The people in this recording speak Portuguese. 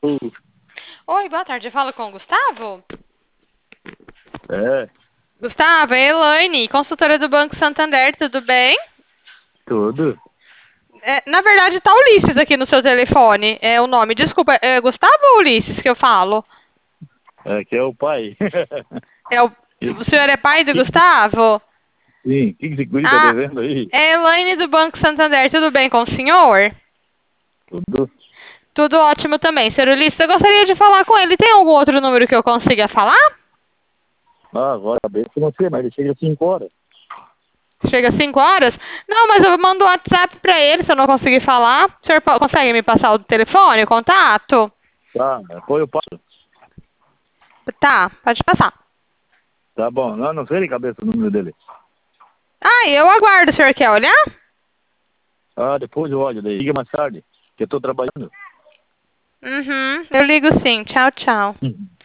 Oi, boa tarde. Eu falo com o Gustavo? É, Gustavo, é Elaine, consultora do Banco Santander, tudo bem? tudo. Na verdade, tá Ulisses aqui no seu telefone. É o nome. Desculpa, é Gustavo ou Ulisses que eu falo? É que é o pai. É o senhor é pai do Gustavo? Sim, o que esse guri tá Ah, devendo aí? é Elaine do Banco Santander, tudo bem com o senhor? Tudo. Tudo ótimo também. Senhor Ulisses, eu gostaria de falar com ele. Tem algum outro número que eu consiga falar? Ah, agora a cabeça eu não sei, mas ele chega às 5 horas. Chega às 5 horas? Não, mas eu mando um WhatsApp pra ele se eu não conseguir falar. O senhor consegue me passar o telefone, o contato? Tá, foi o pai. Tá, pode passar. Tá bom, não sei de cabeça o número dele. Ah, eu aguardo. O senhor quer olhar? Ah, depois eu olho daí. Liga mais tarde, que eu tô trabalhando. Uhum, eu ligo sim. Tchau, tchau. Uhum.